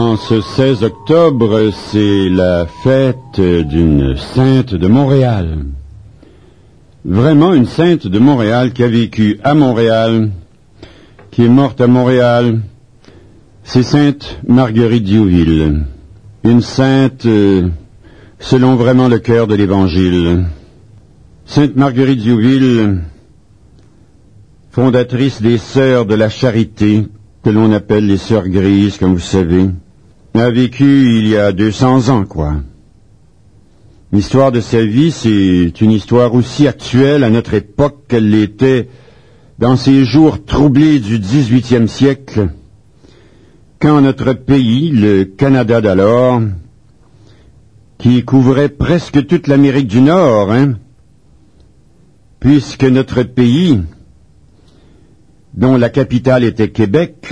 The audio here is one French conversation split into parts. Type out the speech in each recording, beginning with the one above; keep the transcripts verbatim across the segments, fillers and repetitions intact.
En ce seize octobre, c'est la fête d'une sainte de Montréal. Vraiment une sainte de Montréal qui a vécu à Montréal, qui est morte à Montréal. C'est sainte Marguerite Diouville. Une sainte euh, selon vraiment le cœur de l'Évangile. Sainte Marguerite Diouville, fondatrice des Sœurs de la Charité, que l'on appelle les Sœurs Grises, comme vous savez, a vécu il y a deux cents ans, quoi. L'histoire de sa vie, c'est une histoire aussi actuelle à notre époque qu'elle l'était dans ces jours troublés du dix-huitième siècle, quand notre pays, le Canada d'alors, qui couvrait presque toute l'Amérique du Nord, hein, puisque notre pays, dont la capitale était Québec,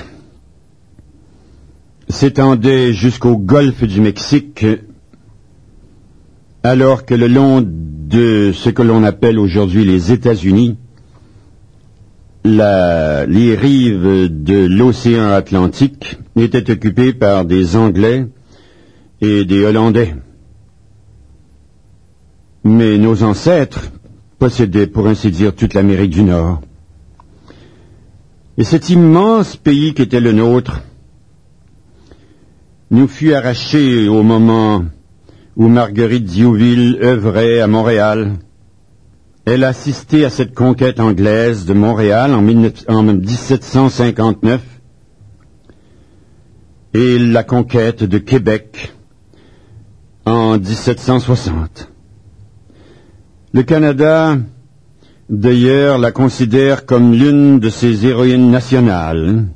s'étendait jusqu'au golfe du Mexique, alors que le long de ce que l'on appelle aujourd'hui les États-Unis, la, les rives de l'océan Atlantique étaient occupées par des Anglais et des Hollandais. Mais nos ancêtres possédaient, pour ainsi dire, toute l'Amérique du Nord. Et cet immense pays qui était le nôtre nous fut arraché au moment où Marguerite Diouville œuvrait à Montréal. Elle a assisté à cette conquête anglaise de Montréal en, en dix-sept cent cinquante-neuf et la conquête de Québec en dix-sept cent soixante. Le Canada, d'ailleurs, la considère comme l'une de ses héroïnes nationales.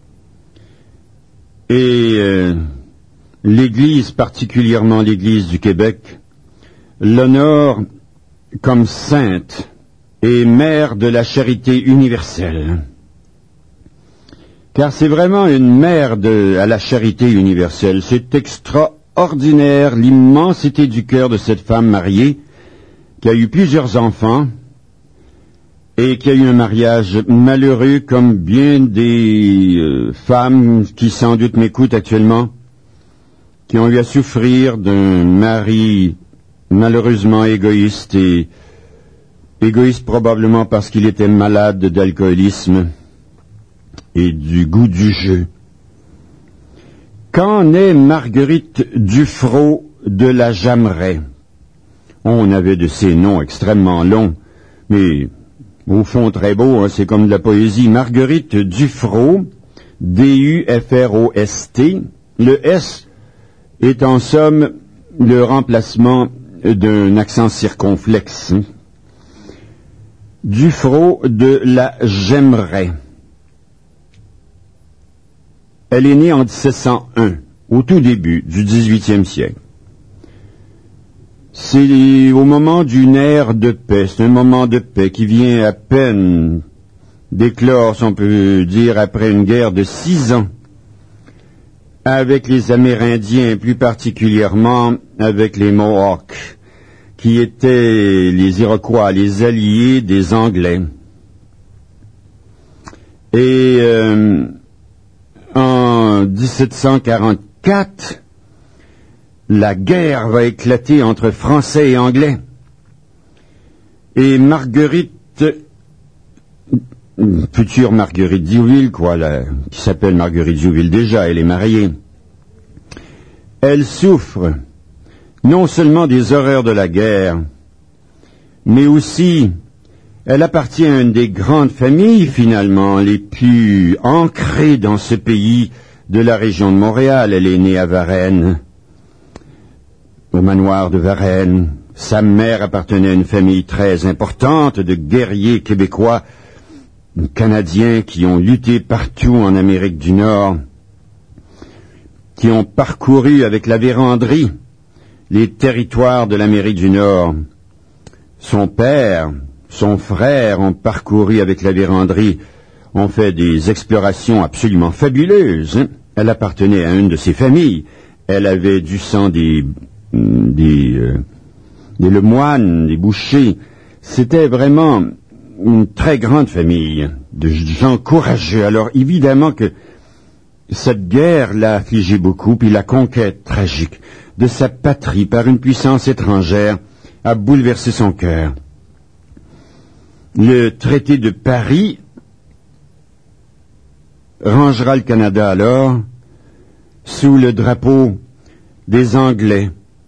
Et euh, l'Église, particulièrement l'Église du Québec, l'honore comme sainte et mère de la charité universelle. Car c'est vraiment une mère de, à la charité universelle. C'est extraordinaire l'immensité du cœur de cette femme mariée qui a eu plusieurs enfants et qui a eu un mariage malheureux comme bien des euh, femmes qui sans doute m'écoutent actuellement, qui ont eu à souffrir d'un mari malheureusement égoïste, et égoïste probablement parce qu'il était malade d'alcoolisme et du goût du jeu. Qu'en est Marguerite Dufrot de la Jameraie? On avait de ces noms extrêmement longs, mais au fond très beaux, hein, c'est comme de la poésie. Marguerite Dufrot, D U F R O S T, le S est en somme le remplacement d'un accent circonflexe. Dufrot de la Jameraie. Elle est née en dix-sept cent un, au tout début du dix-huitième siècle. C'est au moment d'une ère de paix, c'est un moment de paix qui vient à peine d'éclore, si on peut dire, après une guerre de six ans, avec les Amérindiens, plus particulièrement avec les Mohawks, qui étaient les Iroquois, les alliés des Anglais. Et euh, en dix-sept cent quarante-quatre, la guerre va éclater entre Français et Anglais. Et Marguerite, future Marguerite Diouville, quoi, là, qui s'appelle Marguerite Diouville déjà, elle est mariée. Elle souffre non seulement des horreurs de la guerre, mais aussi, elle appartient à une des grandes familles, finalement, les plus ancrées dans ce pays de la région de Montréal. Elle est née à Varennes, au manoir de Varennes. Sa mère appartenait à une famille très importante de guerriers québécois, Canadiens qui ont lutté partout en Amérique du Nord, qui ont parcouru avec la Vérandrie les territoires de l'Amérique du Nord. Son père, son frère ont parcouru avec la Vérandrie, ont fait des explorations absolument fabuleuses. Hein. Elle appartenait à une de ces familles. Elle avait du sang des des, euh, des lemoines, des bouchers. C'était vraiment une très grande famille de gens courageux. Alors évidemment que cette guerre l'a affligé beaucoup, puis la conquête tragique de sa patrie par une puissance étrangère a bouleversé son cœur. Le traité de Paris rangera le Canada alors sous le drapeau des Anglais,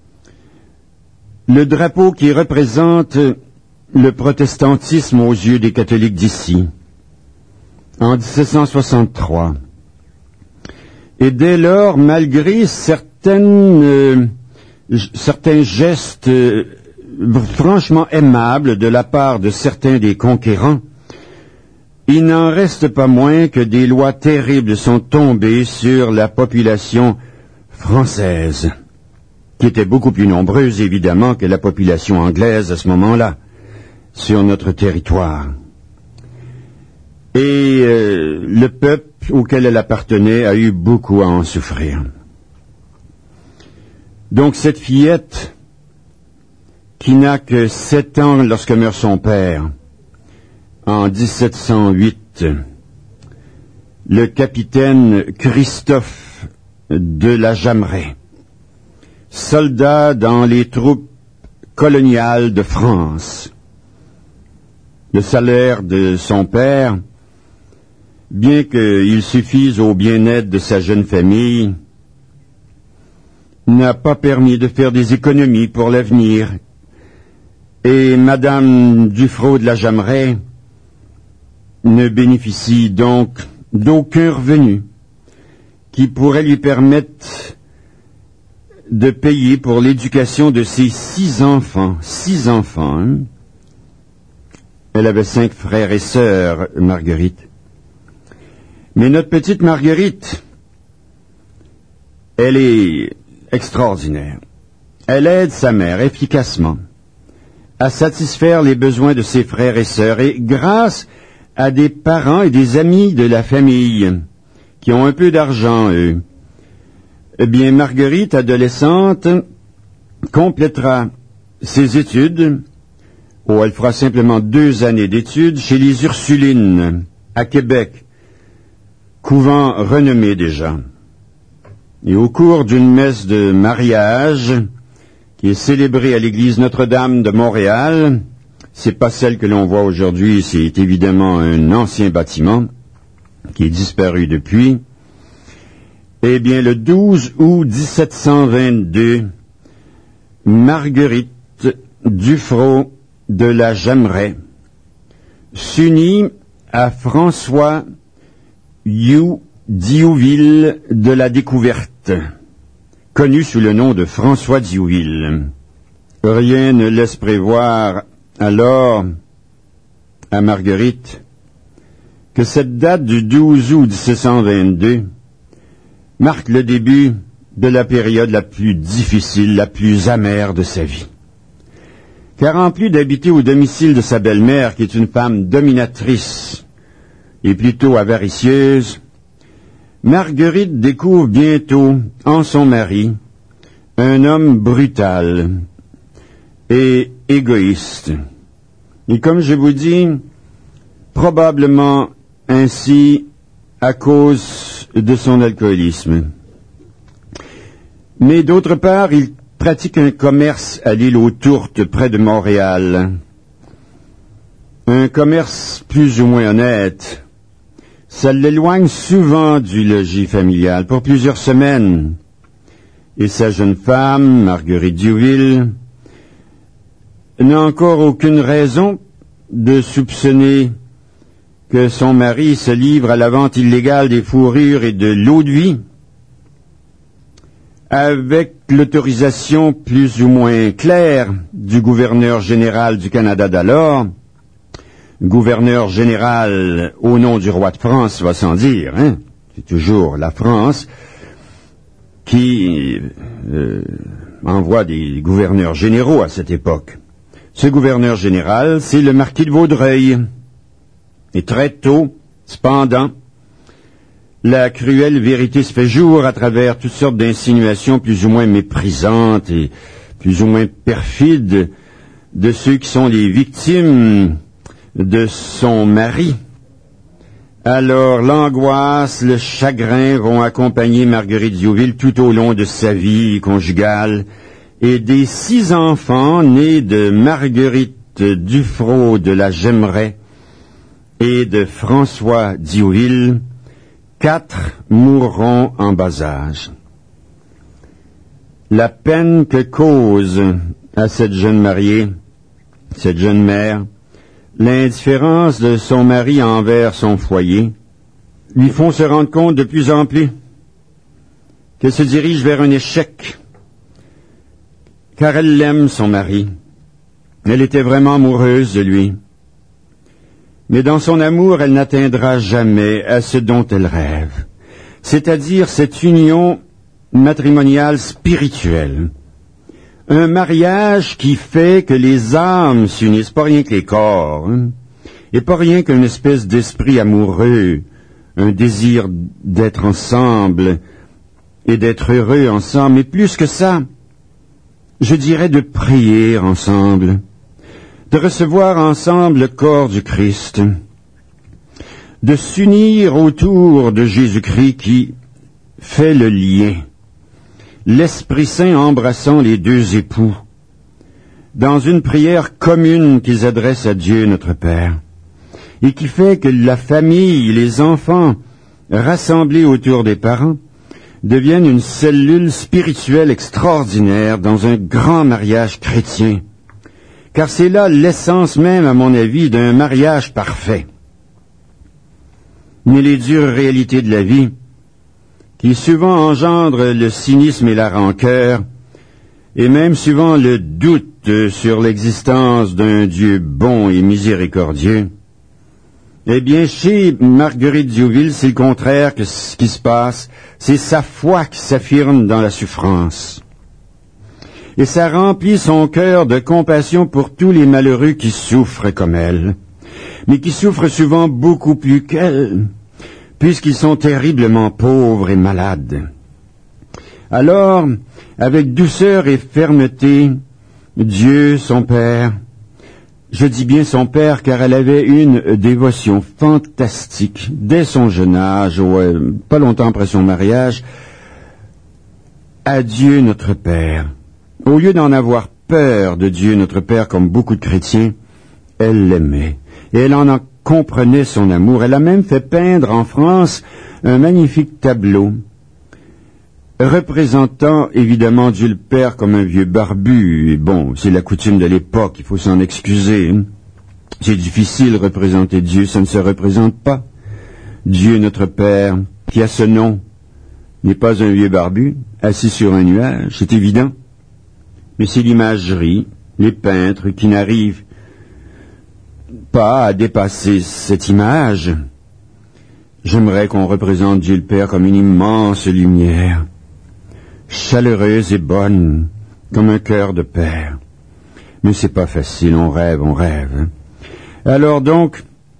le drapeau qui représente le protestantisme aux yeux des catholiques d'ici, en dix-sept cent soixante-trois. Et dès lors, malgré certaines, euh, certains gestes euh, franchement aimables de la part de certains des conquérants, il n'en reste pas moins que des lois terribles sont tombées sur la population française, qui était beaucoup plus nombreuse, évidemment, que la population anglaise à ce moment-là, sur notre territoire. Et euh, le peuple auquel elle appartenait a eu beaucoup à en souffrir. Donc cette fillette, qui n'a que sept ans lorsque meurt son père, en dix-sept cent huit, le capitaine Christophe de la Jameraie, soldat dans les troupes coloniales de France. Le salaire de son père, bien qu'il suffise au bien-être de sa jeune famille, n'a pas permis de faire des économies pour l'avenir. Et Madame Dufrot de la Jameraie ne bénéficie donc d'aucun revenu qui pourrait lui permettre de payer pour l'éducation de ses six enfants. Six enfants, hein? Elle avait cinq frères et sœurs, Marguerite. Mais notre petite Marguerite, elle est extraordinaire. Elle aide sa mère efficacement à satisfaire les besoins de ses frères et sœurs, et grâce à des parents et des amis de la famille qui ont un peu d'argent, eux, eh bien, Marguerite, adolescente, complétera ses études, ou elle fera simplement deux années d'études chez les Ursulines, à Québec, couvent renommé déjà. Et au cours d'une messe de mariage, qui est célébrée à l'église Notre-Dame de Montréal, c'est pas celle que l'on voit aujourd'hui, c'est évidemment un ancien bâtiment, qui est disparu depuis. Eh bien, le douze août dix-sept cent vingt-deux, Marguerite Dufrot de la Jameraie s'unit à François Hugh Diouville de la Découverte, connu sous le nom de François Diouville. Rien ne laisse prévoir alors à Marguerite que cette date du douze août dix-sept cent vingt-deux marque le début de la période la plus difficile, la plus amère de sa vie. Car en plus d'habiter au domicile de sa belle-mère, qui est une femme dominatrice et plutôt avaricieuse, Marguerite découvre bientôt en son mari un homme brutal et égoïste. Et comme je vous dis, probablement ainsi à cause de son alcoolisme. Mais d'autre part, il pratique un commerce à l'île aux Tourtes, près de Montréal. Un commerce plus ou moins honnête. Ça l'éloigne souvent du logis familial pour plusieurs semaines. Et sa jeune femme, Marguerite Diouville, n'a encore aucune raison de soupçonner que son mari se livre à la vente illégale des fourrures et de l'eau-de-vie, avec l'autorisation plus ou moins claire du gouverneur général du Canada d'alors, gouverneur général au nom du roi de France, va sans dire, hein, c'est toujours la France qui euh, envoie des gouverneurs généraux à cette époque. Ce gouverneur général, c'est le marquis de Vaudreuil. Et très tôt, cependant, la cruelle vérité se fait jour à travers toutes sortes d'insinuations plus ou moins méprisantes et plus ou moins perfides de ceux qui sont les victimes de son mari, Alors l'angoisse, le chagrin vont accompagner Marguerite Diouville tout au long de sa vie conjugale, et des six enfants nés de Marguerite Dufrot de la Gemeraie et de François Diouville, quatre mourront en bas âge. La peine que cause à cette jeune mariée, cette jeune mère, l'indifférence de son mari envers son foyer, lui font se rendre compte de plus en plus qu'elle se dirige vers un échec, car elle l'aime, son mari. Elle était vraiment amoureuse de lui. Mais dans son amour, elle n'atteindra jamais à ce dont elle rêve, c'est-à-dire cette union matrimoniale spirituelle. Un mariage qui fait que les âmes s'unissent, pas rien que les corps, hein, et pas rien qu'une espèce d'esprit amoureux, un désir d'être ensemble et d'être heureux ensemble, mais plus que ça, je dirais de prier ensemble, de recevoir ensemble le corps du Christ, de s'unir autour de Jésus-Christ qui fait le lien, l'Esprit Saint embrassant les deux époux, dans une prière commune qu'ils adressent à Dieu notre Père, et qui fait que la famille, les enfants, rassemblés autour des parents, deviennent une cellule spirituelle extraordinaire dans un grand mariage chrétien. Car c'est là l'essence même, à mon avis, d'un mariage parfait. Mais les dures réalités de la vie, qui souvent engendrent le cynisme et la rancœur, et même souvent le doute sur l'existence d'un Dieu bon et miséricordieux, eh bien, chez Marguerite Diouville, c'est le contraire que ce qui se passe. C'est sa foi qui s'affirme dans la souffrance. Et ça remplit son cœur de compassion pour tous les malheureux qui souffrent comme elle, mais qui souffrent souvent beaucoup plus qu'elle, puisqu'ils sont terriblement pauvres et malades. Alors, avec douceur et fermeté, Dieu, son Père, je dis bien son Père, car elle avait une dévotion fantastique dès son jeune âge, ou euh, pas longtemps après son mariage, à Dieu notre Père. Au lieu d'en avoir peur de Dieu notre Père comme beaucoup de chrétiens, elle l'aimait, et elle en comprenait son amour. Elle a même fait peindre en France un magnifique tableau représentant évidemment Dieu le Père comme un vieux barbu. Et bon, c'est la coutume de l'époque, il faut s'en excuser. Hein. C'est difficile de représenter Dieu, ça ne se représente pas. Dieu notre Père, qui a ce nom, n'est pas un vieux barbu, assis sur un nuage, c'est évident. Mais c'est l'imagerie, les peintres qui n'arrivent pas à dépasser cette image. J'aimerais qu'on représente Dieu le Père comme une immense lumière, chaleureuse et bonne, comme un cœur de père. Mais c'est pas facile, on rêve, on rêve. Alors donc,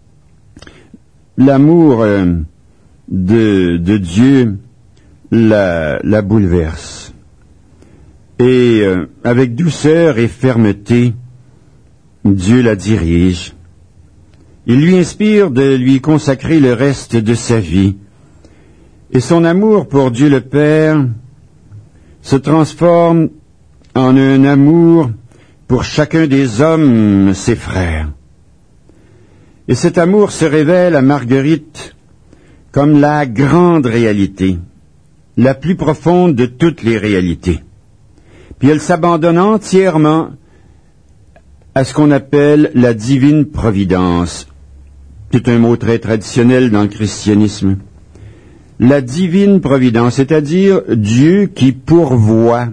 l'amour euh, de, de Dieu la, la bouleverse. Et euh, avec douceur et fermeté, Dieu la dirige. Il lui inspire de lui consacrer le reste de sa vie. Et son amour pour Dieu le Père se transforme en un amour pour chacun des hommes, ses frères. Et cet amour se révèle à Marguerite comme la grande réalité, la plus profonde de toutes les réalités. Puis elle s'abandonne entièrement à ce qu'on appelle la divine providence. C'est un mot très traditionnel dans le christianisme. La divine providence, c'est-à-dire Dieu qui pourvoit,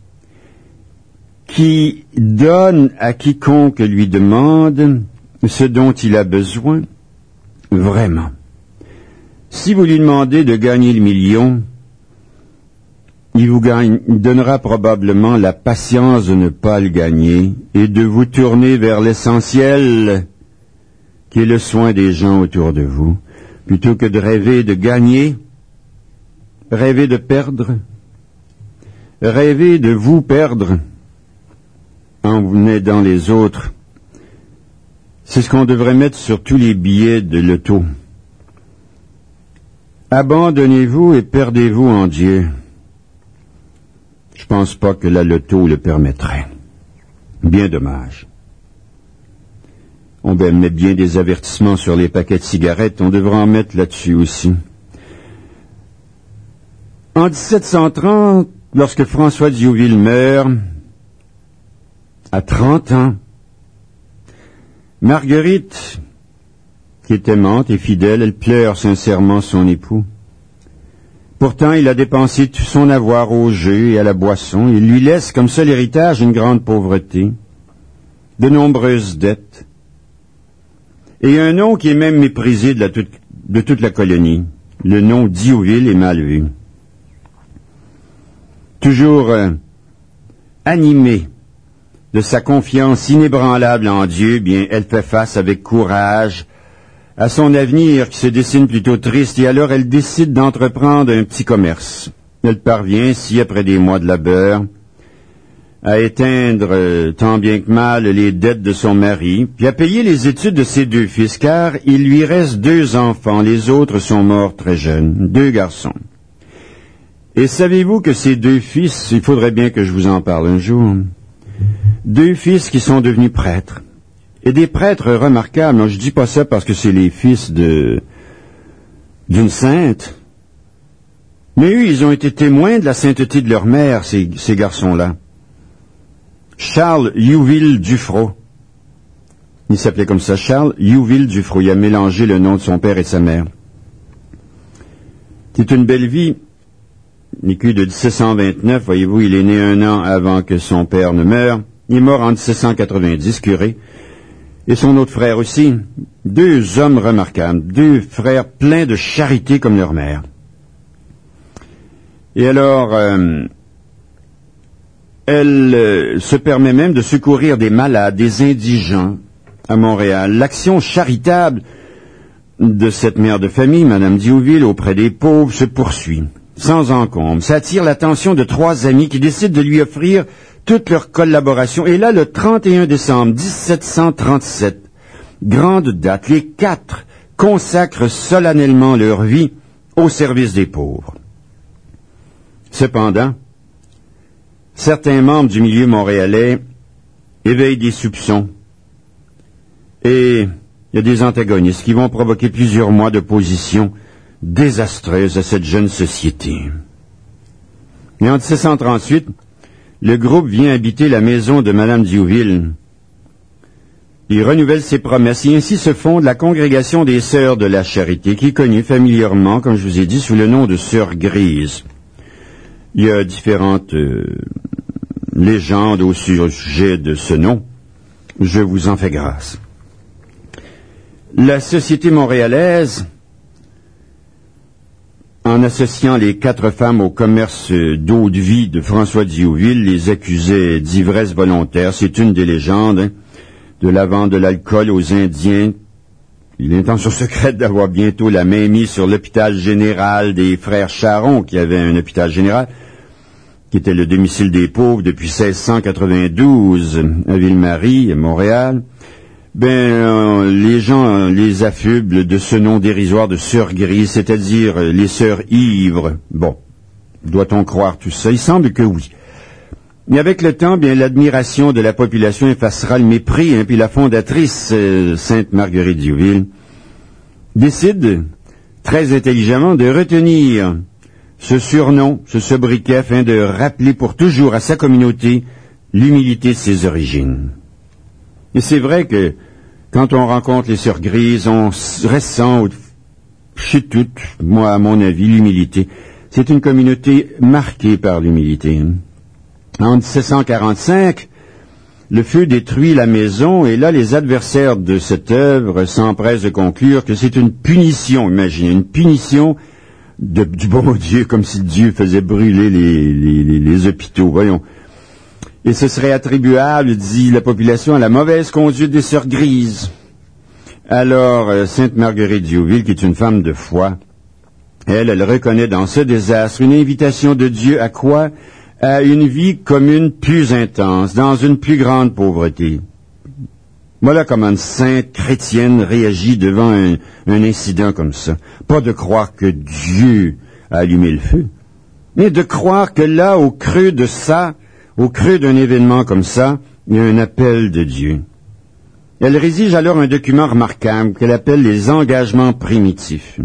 qui donne à quiconque lui demande ce dont il a besoin, vraiment. Si vous lui demandez de gagner le million, il vous gagne, il donnera probablement la patience de ne pas le gagner et de vous tourner vers l'essentiel, qui est le soin des gens autour de vous, plutôt que de rêver de gagner, rêver de perdre, rêver de vous perdre en aidant les autres. C'est ce qu'on devrait mettre sur tous les billets de l'auto. Abandonnez-vous et perdez-vous en Dieu. Je pense pas que la loto le permettrait. Bien dommage. On met bien des avertissements sur les paquets de cigarettes, on devra en mettre là-dessus aussi. En dix-sept cent trente, lorsque François Diouville meurt, à trente ans, Marguerite, qui est aimante et fidèle, elle pleure sincèrement son époux. Pourtant, il a dépensé tout son avoir au jeu et à la boisson. Il lui laisse comme seul héritage une grande pauvreté, de nombreuses dettes, et un nom qui est même méprisé de, la toute, de toute la colonie. Le nom Diouville est mal vu. Toujours euh, animée de sa confiance inébranlable en Dieu, bien, elle fait face avec courage à son avenir qui se dessine plutôt triste, et alors elle décide d'entreprendre un petit commerce. Elle parvient, si après des mois de labeur, à éteindre euh, tant bien que mal les dettes de son mari, puis à payer les études de ses deux fils, car il lui reste deux enfants, les autres sont morts très jeunes, deux garçons. Et savez-vous que ces deux fils, il faudrait bien que je vous en parle un jour, deux fils qui sont devenus prêtres, et des prêtres remarquables. Non, je dis pas ça parce que c'est les fils de d'une sainte, mais eux, ils ont été témoins de la sainteté de leur mère, ces, ces garçons-là. Charles Youville Dufrot, il s'appelait comme ça, Charles Youville Dufrot, il a mélangé le nom de son père et de sa mère. C'est une belle vie, vécu de dix-sept cent vingt-neuf, voyez-vous, il est né un an avant que son père ne meure, il est mort en dix-sept cent quatre-vingt-dix, curé, et son autre frère aussi, deux hommes remarquables, deux frères pleins de charité comme leur mère. Et alors, euh, elle euh, se permet même de secourir des malades, des indigents à Montréal. L'action charitable de cette mère de famille, Madame Diouville, auprès des pauvres, se poursuit, sans encombre. Ça attire l'attention de trois amis qui décident de lui offrir toute leur collaboration. Et là, le trente et un décembre dix-sept cent trente-sept, grande date, les quatre consacrent solennellement leur vie au service des pauvres. Cependant, certains membres du milieu montréalais éveillent des soupçons. Et il y a des antagonistes qui vont provoquer plusieurs mois d'opposition désastreuse à cette jeune société. Et en dix-sept cent trente-huit, le groupe vient habiter la maison de Madame Diouville. Il renouvelle ses promesses et ainsi se fonde la congrégation des Sœurs de la Charité, qui est connue familièrement, comme je vous ai dit, sous le nom de Sœurs Grises. Il y a différentes euh, légendes au sujet de ce nom. Je vous en fais grâce. La société montréalaise, en associant les quatre femmes au commerce d'eau de vie de François Diouville, les accusait d'ivresse volontaire. C'est une des légendes, hein, de la vente de l'alcool aux Indiens. L'intention secrète d'avoir bientôt la main mise sur l'hôpital général des frères Charon, qui avait un hôpital général, qui était le domicile des pauvres depuis seize cent quatre-vingt-douze à Ville-Marie, à Montréal. Ben, euh, les gens euh, les affublent de ce nom dérisoire de sœurs grises, c'est-à-dire euh, les sœurs ivres. Bon, doit-on croire tout ça? Il semble que oui. Mais avec le temps, bien, l'admiration de la population effacera le mépris, hein, puis la fondatrice, euh, Sainte Marguerite Diouville, décide, très intelligemment, de retenir ce surnom, ce sobriquet, afin de rappeler pour toujours à sa communauté l'humilité de ses origines. Et c'est vrai que quand on rencontre les sœurs grises, on ressent chez toutes, moi à mon avis, l'humilité. C'est une communauté marquée par l'humilité. En dix-sept cent quarante-cinq, le feu détruit la maison, et là les adversaires de cette œuvre s'empressent de conclure que c'est une punition, imaginez, une punition de, du bon Dieu, comme si Dieu faisait brûler les, les, les, les hôpitaux, voyons. Et ce serait attribuable, dit la population, à la mauvaise conduite des sœurs grises. Alors, euh, Sainte Marguerite Diouville, qui est une femme de foi, elle, elle reconnaît dans ce désastre une invitation de Dieu à quoi? À une vie commune plus intense, dans une plus grande pauvreté. Voilà comment une sainte chrétienne réagit devant un, un incident comme ça. Pas de croire que Dieu a allumé le feu, mais de croire que là, au creux de ça, au creux d'un événement comme ça, il y a un appel de Dieu. Elle rédige alors un document remarquable qu'elle appelle les engagements primitifs.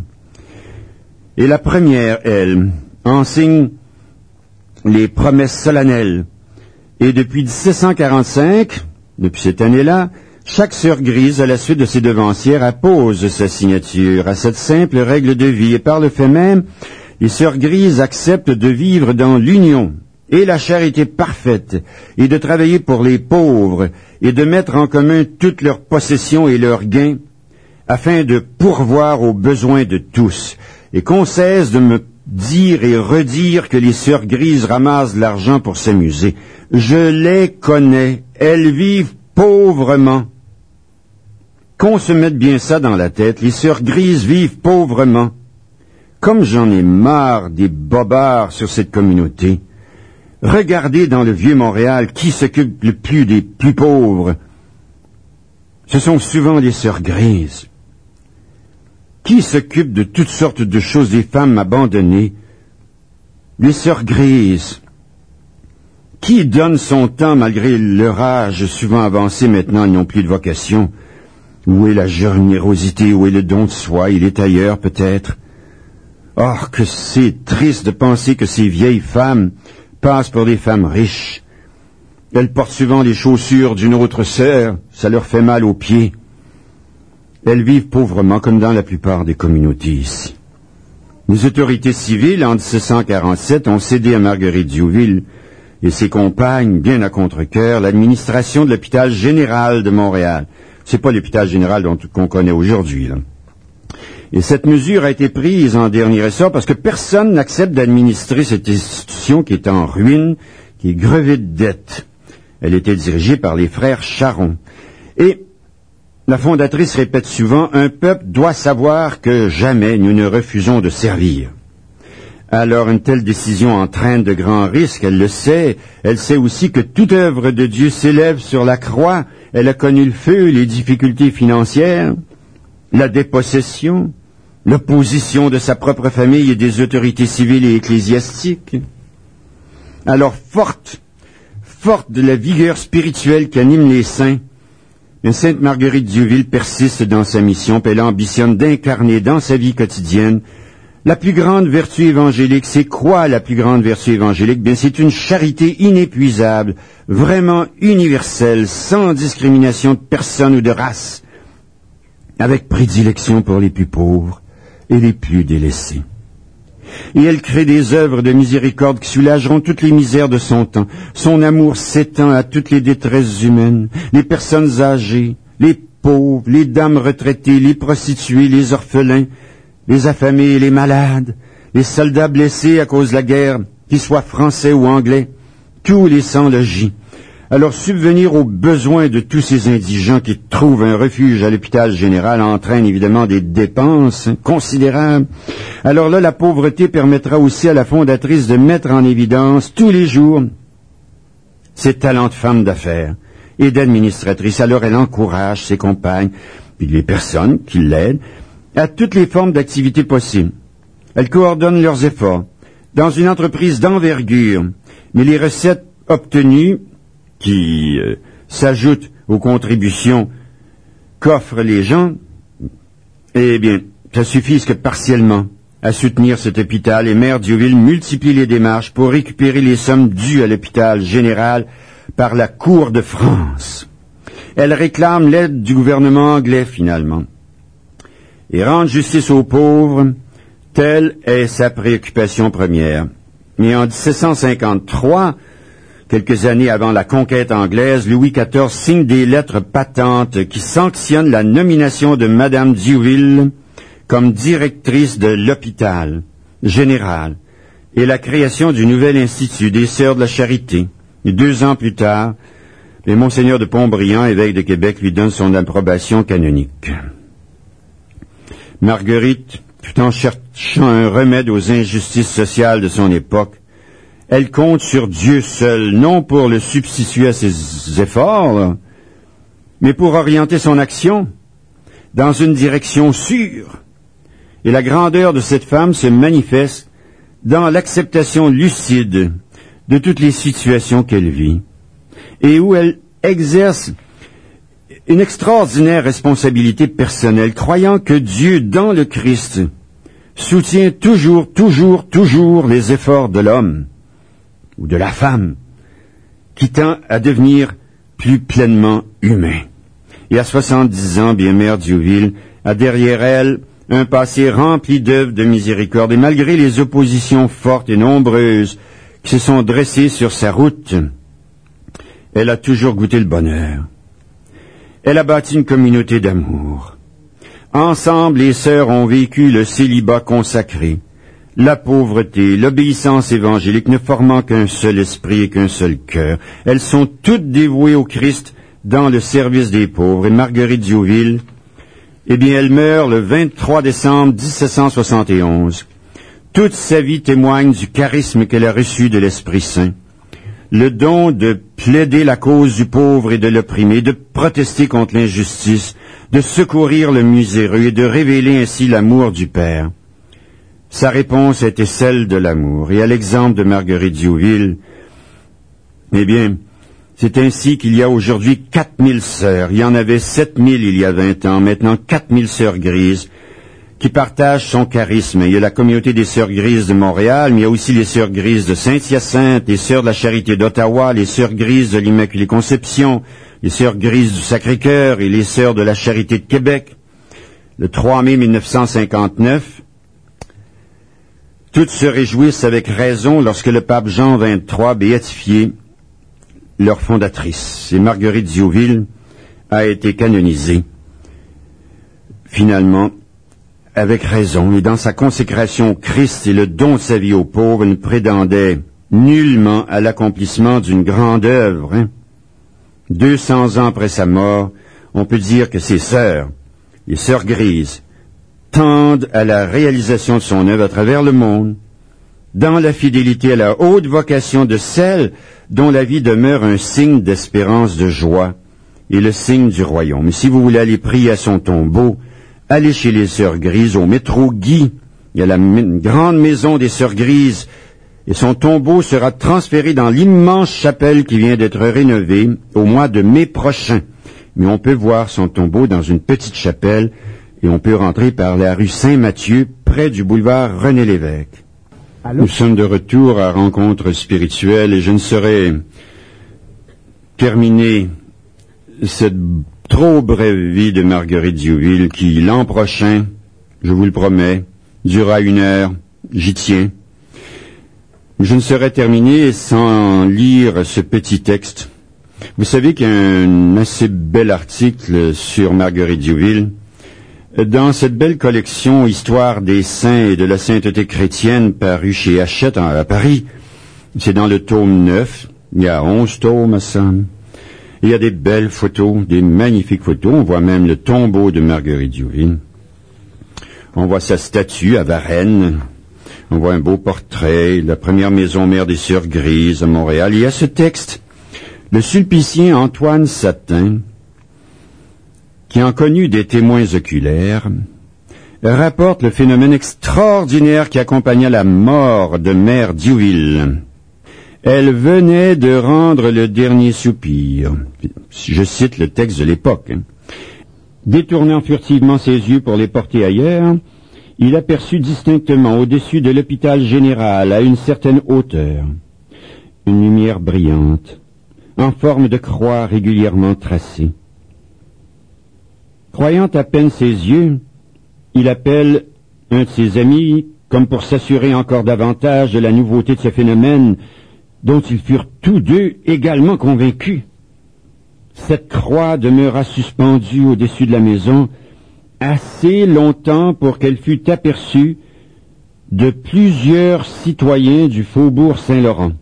Et la première, elle, enseigne les promesses solennelles. Et depuis dix-sept cent quarante-cinq, depuis cette année-là, chaque sœur grise, à la suite de ses devancières, appose sa signature à cette simple règle de vie. Et par le fait même, les sœurs grises acceptent de vivre dans l'union et la charité parfaite, et de travailler pour les pauvres, et de mettre en commun toutes leurs possessions et leurs gains, afin de pourvoir aux besoins de tous, et qu'on cesse de me dire et redire que les sœurs grises ramassent de l'argent pour s'amuser. Je les connais, elles vivent pauvrement. Qu'on se mette bien ça dans la tête, les sœurs grises vivent pauvrement. Comme j'en ai marre des bobards sur cette communauté. Regardez dans le vieux Montréal qui s'occupe le plus des plus pauvres. Ce sont souvent les sœurs grises. Qui s'occupe de toutes sortes de choses des femmes abandonnées? Les sœurs grises. Qui donne son temps malgré leur âge souvent avancé? Maintenant, ils n'ont plus de vocation. Où est la générosité? Où est le don de soi? Il est ailleurs, peut-être. Oh, que c'est triste de penser que ces vieilles femmes passent pour des femmes riches. Elles portent souvent les chaussures d'une autre sœur, ça leur fait mal aux pieds. Elles vivent pauvrement comme dans la plupart des communautés ici. Les autorités civiles, en dix-sept cent quarante-sept, ont cédé à Marguerite Diouville et ses compagnes, bien à contre-cœur, l'administration de l'hôpital général de Montréal. C'est pas l'hôpital général dont, qu'on connaît aujourd'hui, là. Et cette mesure a été prise en dernier ressort parce que personne n'accepte d'administrer cette institution qui est en ruine, qui est grevée de dettes. Elle était dirigée par les frères Charon. Et la fondatrice répète souvent, un peuple doit savoir que jamais nous ne refusons de servir. Alors une telle décision entraîne de grands risques, elle le sait. Elle sait aussi que toute œuvre de Dieu s'élève sur la croix. Elle a connu le feu, les difficultés financières, la dépossession, l'opposition de sa propre famille et des autorités civiles et ecclésiastiques. Alors, forte, forte de la vigueur spirituelle qui anime les saints, la Sainte Marguerite Diouville persiste dans sa mission, puis elle ambitionne d'incarner dans sa vie quotidienne la plus grande vertu évangélique. C'est quoi la plus grande vertu évangélique? Bien, c'est une charité inépuisable, vraiment universelle, sans discrimination de personne ou de race, avec prédilection pour les plus pauvres et les plus délaissés. Et elle crée des œuvres de miséricorde qui soulageront toutes les misères de son temps. Son amour s'étend à toutes les détresses humaines, les personnes âgées, les pauvres, les dames retraitées, les prostituées, les orphelins, les affamés et les malades, les soldats blessés à cause de la guerre, qu'ils soient français ou anglais, tous les sans-logis. Alors subvenir aux besoins de tous ces indigents qui trouvent un refuge à l'hôpital général entraîne évidemment des dépenses considérables. Alors là, la pauvreté permettra aussi à la fondatrice de mettre en évidence tous les jours ses talents de femme d'affaires et d'administratrice. Alors elle encourage ses compagnes, puis les personnes qui l'aident, à toutes les formes d'activités possibles. Elle coordonne leurs efforts dans une entreprise d'envergure, mais les recettes obtenues qui euh, s'ajoutent aux contributions qu'offrent les gens, eh bien, ça suffit que partiellement à soutenir cet hôpital, et Mère Diouville multiplie les démarches pour récupérer les sommes dues à l'hôpital général par la Cour de France. Elle réclame l'aide du gouvernement anglais, finalement. Et rendre justice aux pauvres, telle est sa préoccupation première. Mais en dix-sept cent cinquante-trois, quelques années avant la conquête anglaise, Louis quatorze signe des lettres patentes qui sanctionnent la nomination de Madame Diouville comme directrice de l'hôpital général et la création du nouvel institut des Sœurs de la Charité. Et deux ans plus tard, le Monseigneur de Pontbriand, évêque de Québec, lui donne son approbation canonique. Marguerite, tout en cherchant un remède aux injustices sociales de son époque, elle compte sur Dieu seul, non pour le substituer à ses efforts, là, mais pour orienter son action dans une direction sûre. Et la grandeur de cette femme se manifeste dans l'acceptation lucide de toutes les situations qu'elle vit, et où elle exerce une extraordinaire responsabilité personnelle, croyant que Dieu, dans le Christ, soutient toujours, toujours, toujours les efforts de l'homme ou de la femme qui tend à devenir plus pleinement humain. Et à soixante-dix ans, bien Mère Diouville a derrière elle un passé rempli d'œuvres de miséricorde, et malgré les oppositions fortes et nombreuses qui se sont dressées sur sa route, elle a toujours goûté le bonheur. Elle a bâti une communauté d'amour. Ensemble, les sœurs ont vécu le célibat consacré, la pauvreté, l'obéissance évangélique, ne formant qu'un seul esprit et qu'un seul cœur. Elles sont toutes dévouées au Christ dans le service des pauvres. Et Marguerite Diouville, eh bien, elle meurt le vingt-trois décembre dix-sept cent soixante et onze. Toute sa vie témoigne du charisme qu'elle a reçu de l'Esprit Saint, le don de plaider la cause du pauvre et de l'opprimé, de protester contre l'injustice, de secourir le miséreux et de révéler ainsi l'amour du Père. Sa réponse était celle de l'amour. Et à l'exemple de Marguerite Diouville, eh bien, c'est ainsi qu'il y a aujourd'hui quatre mille sœurs. Il y en avait sept mille il y a vingt ans, maintenant quatre mille sœurs grises qui partagent son charisme. Il y a la communauté des sœurs grises de Montréal, mais il y a aussi les sœurs grises de Saint-Hyacinthe, les sœurs de la Charité d'Ottawa, les sœurs grises de l'Immaculée Conception, les sœurs grises du Sacré-Cœur et les sœurs de la Charité de Québec. Le trois mai mille neuf cent cinquante-neuf, toutes se réjouissent avec raison lorsque le pape Jean vingt-trois béatifiait leur fondatrice. Et Marguerite Diouville a été canonisée, finalement, avec raison. Et dans sa consécration au Christ et le don de sa vie aux pauvres, elle ne prétendait nullement à l'accomplissement d'une grande œuvre. Hein. Deux cents ans après sa mort, on peut dire que ses sœurs, les sœurs grises, tendent à la réalisation de son œuvre à travers le monde, dans la fidélité à la haute vocation de celle dont la vie demeure un signe d'espérance, de joie, et le signe du royaume. Mais si vous voulez aller prier à son tombeau, allez chez les sœurs grises, au métro Guy. Il y a la m- grande maison des sœurs grises, et son tombeau sera transféré dans l'immense chapelle qui vient d'être rénovée au mois de mai prochain. Mais on peut voir son tombeau dans une petite chapelle, et on peut rentrer par la rue Saint-Mathieu, près du boulevard René-Lévesque. Allô? Nous sommes de retour à Rencontre spirituelle, et je ne saurais terminer cette trop brève vie de Marguerite Diouville qui, l'an prochain, je vous le promets, durera une heure, j'y tiens. Je ne saurais terminer sans lire ce petit texte. Vous savez qu'il y a un assez bel article sur Marguerite Diouville. Dans cette belle collection Histoire des saints et de la sainteté chrétienne parue chez Hachette à Paris, c'est dans le tome neuf, il y a onze tomes à ça. Il y a des belles photos, des magnifiques photos. On voit même le tombeau de Marguerite Diouville. On voit sa statue à Varennes. On voit un beau portrait, la première maison mère des Sœurs Grises à Montréal. Il y a ce texte. Le sulpicien Antoine Satin, qui en connu des témoins oculaires, rapporte le phénomène extraordinaire qui accompagna la mort de Mère Diouville. Elle venait de rendre le dernier soupir. Je cite le texte de l'époque. Hein. Détournant furtivement ses yeux pour les porter ailleurs, il aperçut distinctement au-dessus de l'hôpital général, à une certaine hauteur, une lumière brillante, en forme de croix régulièrement tracée. Croyant à peine ses yeux, il appelle un de ses amis, comme pour s'assurer encore davantage de la nouveauté de ce phénomène, dont ils furent tous deux également convaincus. Cette croix demeura suspendue au-dessus de la maison assez longtemps pour qu'elle fût aperçue de plusieurs citoyens du faubourg Saint-Laurent.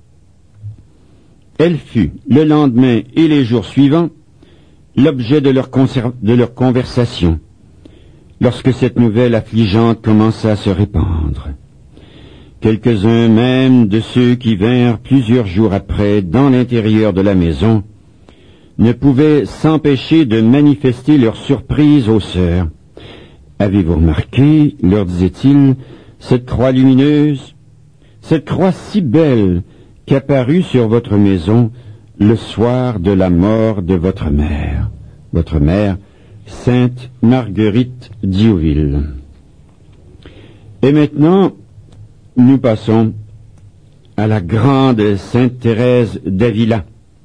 Elle fut, le lendemain et les jours suivants, l'objet de leur, conser- de leur conversation, lorsque cette nouvelle affligeante commença à se répandre. Quelques-uns même de ceux qui vinrent plusieurs jours après dans l'intérieur de la maison ne pouvaient s'empêcher de manifester leur surprise aux sœurs. « Avez-vous remarqué, leur disait-il, cette croix lumineuse, cette croix si belle qu'apparut sur votre maison le soir de la mort de votre mère, votre mère, Sainte Marguerite Diouville. » Et maintenant, nous passons à la grande Sainte Thérèse d'Avila.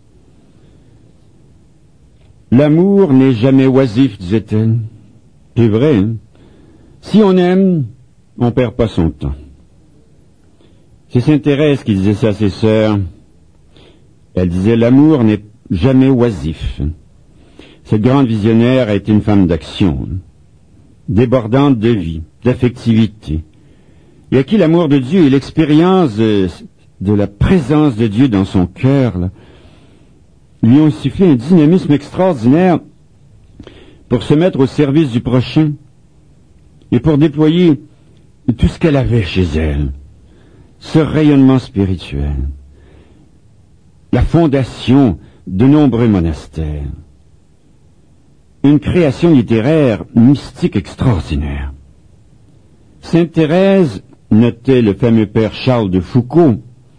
« L'amour n'est jamais oisif, disait-elle. C'est vrai, hein? Si on aime, on perd pas son temps. » C'est Sainte Thérèse qui disait ça à ses sœurs. Elle disait « L'amour n'est jamais oisif. » Cette grande visionnaire a été une femme d'action, débordante de vie, d'affectivité, et à qui l'amour de Dieu et l'expérience de, de la présence de Dieu dans son cœur là, lui ont insufflé un dynamisme extraordinaire pour se mettre au service du prochain et pour déployer tout ce qu'elle avait chez elle, ce rayonnement spirituel, la fondation de nombreux monastères, une création littéraire mystique extraordinaire. Sainte Thérèse, notait le fameux père Charles de Foucault,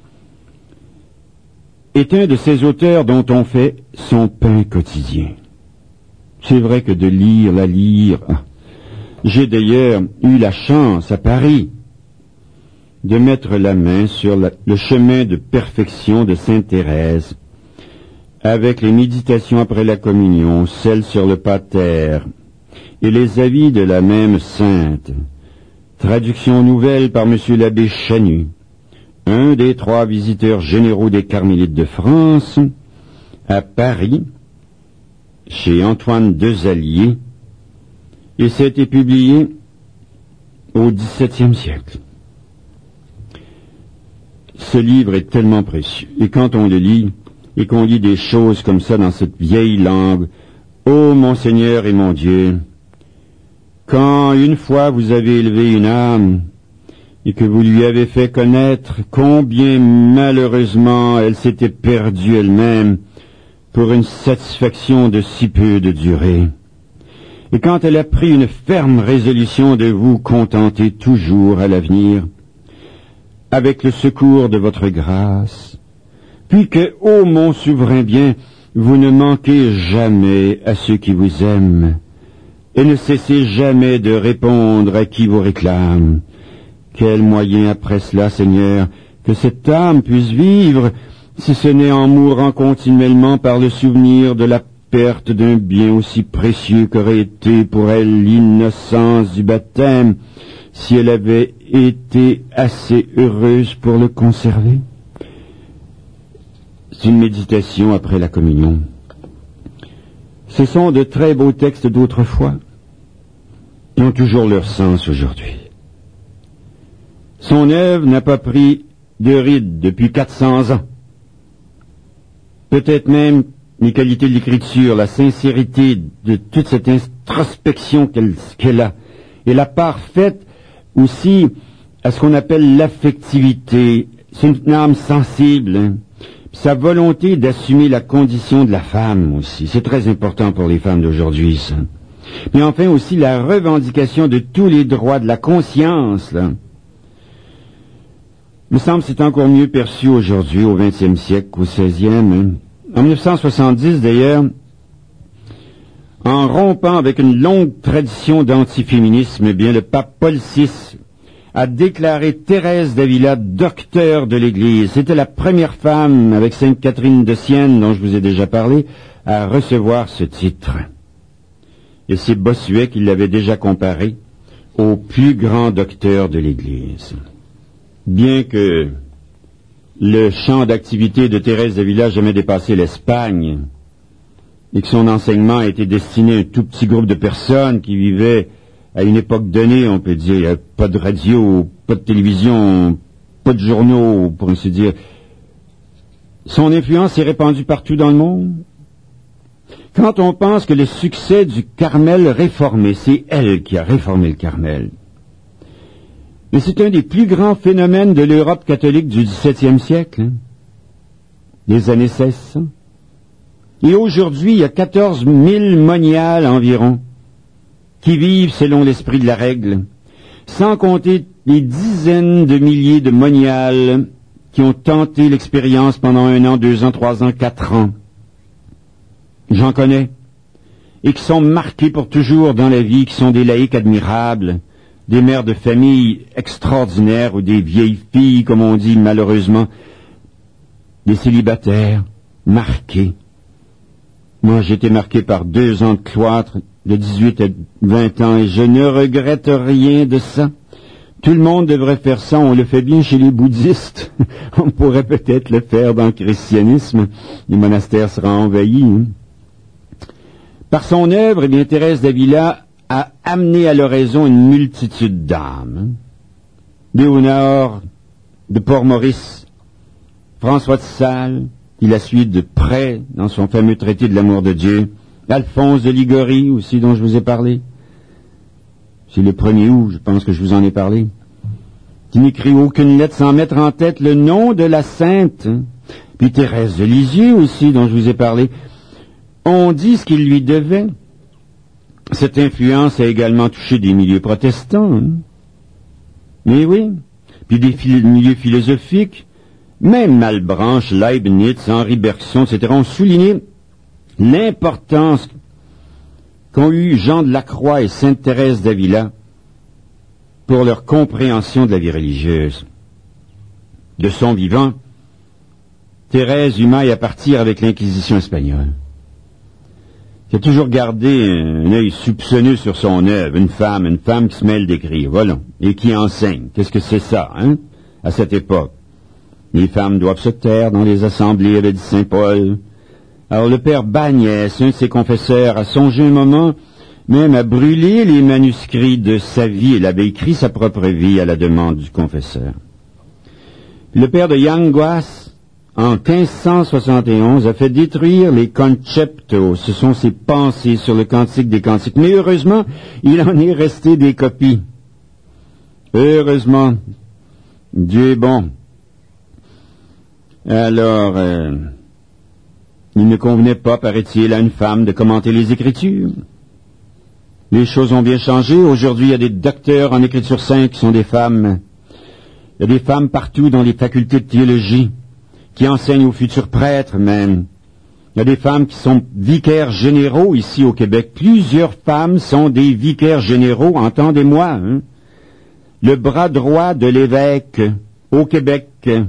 est un de ces auteurs dont on fait son pain quotidien. C'est vrai que de lire, la lire... J'ai d'ailleurs eu la chance à Paris de mettre la main sur la, le chemin de perfection de Sainte Thérèse, avec les méditations après la communion, celles sur le pater, et les avis de la même sainte, traduction nouvelle par M. l'abbé Chanu, un des trois visiteurs généraux des Carmélites de France, à Paris, chez Antoine Desalliés, et ça a été publié au dix-septième siècle. Ce livre est tellement précieux, et quand on le lit, et qu'on lit des choses comme ça dans cette vieille langue, « Ô mon Seigneur et mon Dieu, quand une fois vous avez élevé une âme, et que vous lui avez fait connaître combien malheureusement elle s'était perdue elle-même pour une satisfaction de si peu de durée, et quand elle a pris une ferme résolution de vous contenter toujours à l'avenir, avec le secours de votre grâce, puis que, ô mon souverain bien, vous ne manquez jamais à ceux qui vous aiment, et ne cessez jamais de répondre à qui vous réclame. Quel moyen après cela, Seigneur, que cette âme puisse vivre, si ce n'est en mourant continuellement par le souvenir de la perte d'un bien aussi précieux qu'aurait été pour elle l'innocence du baptême, si elle avait été assez heureuse pour le conserver. C'est une méditation après la communion. Ce sont de très beaux textes d'autrefois, qui ont toujours leur sens aujourd'hui. Son œuvre n'a pas pris de ride depuis quatre cents ans. Peut-être même les qualités de l'écriture, la sincérité de toute cette introspection qu'elle, qu'elle a, et la part faite aussi à ce qu'on appelle l'affectivité. C'est une âme sensible, hein. Sa volonté d'assumer la condition de la femme aussi, c'est très important pour les femmes d'aujourd'hui, ça. Mais enfin aussi la revendication de tous les droits de la conscience, là. Il me semble que c'est encore mieux perçu aujourd'hui, au vingtième siècle, qu'au seizième. Hein. En mille neuf cent soixante-dix, d'ailleurs, en rompant avec une longue tradition d'antiféminisme, eh bien, le pape Paul six a déclaré Thérèse d'Avila docteur de l'Église. C'était la première femme, avec Sainte Catherine de Sienne, dont je vous ai déjà parlé, à recevoir ce titre. Et c'est Bossuet qui l'avait déjà comparé au plus grand docteur de l'Église. Bien que le champ d'activité de Thérèse d'Avila jamais dépassé l'Espagne, et que son enseignement a été destiné à un tout petit groupe de personnes qui vivaient à une époque donnée, on peut dire, pas de radio, pas de télévision, pas de journaux, pour ainsi dire. Son influence est répandue partout dans le monde. Quand on pense que le succès du Carmel réformé, c'est elle qui a réformé le Carmel, mais c'est un des plus grands phénomènes de l'Europe catholique du dix-septième siècle, hein, des années seize cents. Et aujourd'hui, il y a quatorze mille moniales environ qui vivent selon l'esprit de la règle, sans compter les dizaines de milliers de moniales qui ont tenté l'expérience pendant un an, deux ans, trois ans, quatre ans. J'en connais. Et qui sont marqués pour toujours dans la vie, qui sont des laïcs admirables, des mères de famille extraordinaires ou des vieilles filles, comme on dit malheureusement, des célibataires marqués. Moi, j'ai été marqué par deux ans de cloître, de dix-huit à vingt ans, et je ne regrette rien de ça. Tout le monde devrait faire ça, on le fait bien chez les bouddhistes. On pourrait peut-être le faire dans le christianisme. Les monastères seraient envahis. Hein. Par son œuvre, eh bien, Thérèse d'Avila a amené à l'oraison une multitude d'âmes. Léonard de Port-Maurice, François de Sales, qui la suit de près dans son fameux traité de l'amour de Dieu, Alphonse de Liguori aussi, dont je vous ai parlé. C'est le premier août, je pense que je vous en ai parlé, qui n'écrit aucune lettre sans mettre en tête le nom de la sainte. Puis Thérèse de Lisieux aussi, dont je vous ai parlé. On dit ce qu'il lui devait. Cette influence a également touché des milieux protestants. Hein? Mais oui, puis des phil- milieux philosophiques, même Malebranche, Leibniz, Henri Bergson, et cetera, ont souligné l'importance qu'ont eu Jean de la Croix et Sainte Thérèse d'Avila pour leur compréhension de la vie religieuse. De son vivant, Thérèse eut maille à partir avec l'Inquisition espagnole, qui a toujours gardé un œil soupçonneux sur son œuvre, une femme, une femme qui se mêle d'écrire, voilà, et qui enseigne. Qu'est-ce que c'est ça, hein, à cette époque? Les femmes doivent se taire dans les assemblées, avait dit saint Paul. Alors le père Bagnès, un de ses confesseurs, a songé un moment même à brûler les manuscrits de sa vie. Il avait écrit sa propre vie à la demande du confesseur. Le père de Yanguas, en quinze cent soixante et onze, a fait détruire les conceptos, ce sont ses pensées sur le cantique des cantiques. Mais heureusement, il en est resté des copies. Heureusement, Dieu est bon. Alors, euh, il ne convenait pas, paraît-il, à une femme de commenter les Écritures. Les choses ont bien changé. Aujourd'hui, il y a des docteurs en Écriture sainte qui sont des femmes. Il y a des femmes partout dans les facultés de théologie, qui enseignent aux futurs prêtres même. Il y a des femmes qui sont vicaires généraux ici au Québec. Plusieurs femmes sont des vicaires généraux, entendez-moi. Hein? Le bras droit de l'évêque au Québec.